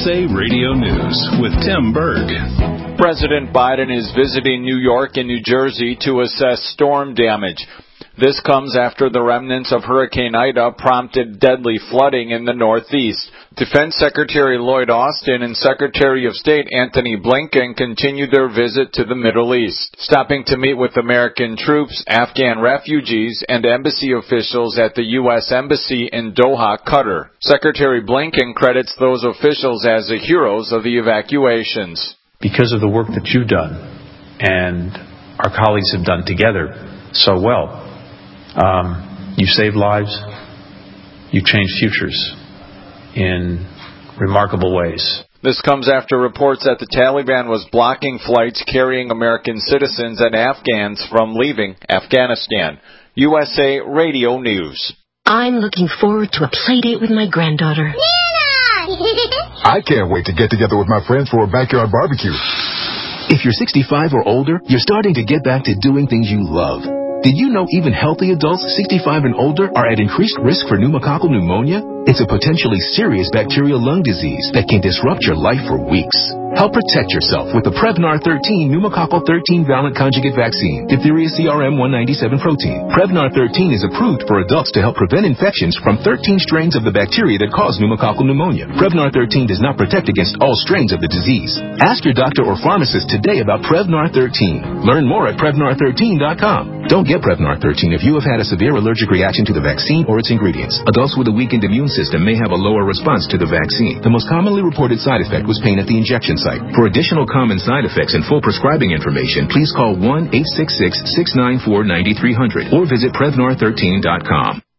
USA Radio News with Tim Berg. President Biden is visiting New York and New Jersey to assess storm damage. This comes after the remnants of Hurricane Ida prompted deadly flooding in the Northeast. Defense Secretary Lloyd Austin and Secretary of State Antony Blinken continued their visit to the Middle East, stopping to meet with American troops, Afghan refugees, and embassy officials at the U.S. Embassy in Doha, Qatar. Secretary Blinken credits those officials as the heroes of the evacuations. Because of the work that you've done and our colleagues have done together so well, you've saved lives, you've changed futures in remarkable ways. This comes after reports that the Taliban was blocking flights carrying American citizens and Afghans from leaving Afghanistan. USA Radio News. I'm looking forward to a play date with my granddaughter. Nana! I can't wait to get together with my friends for a backyard barbecue. If you're 65 or older, you're starting to get back to doing things you love. Did you know even healthy adults 65 and older are at increased risk for pneumococcal pneumonia? It's a potentially serious bacterial lung disease that can disrupt your life for weeks. Help protect yourself with the Prevnar 13 pneumococcal 13 valent conjugate vaccine, diphtheria CRM 197 protein. Prevnar 13 is approved for adults to help prevent infections from 13 strains of the bacteria that cause pneumococcal pneumonia. Prevnar 13 does not protect against all strains of the disease. Ask your doctor or pharmacist today about Prevnar 13. Learn more at Prevnar13.com. Don't get Prevnar 13 if you have had a severe allergic reaction to the vaccine or its ingredients. Adults with a weakened immune system may have a lower response to the vaccine. The most commonly reported side effect was pain at the injection site. For additional common side effects and full prescribing information, please call 1-866-694-9300 or visit Prevnar13.com.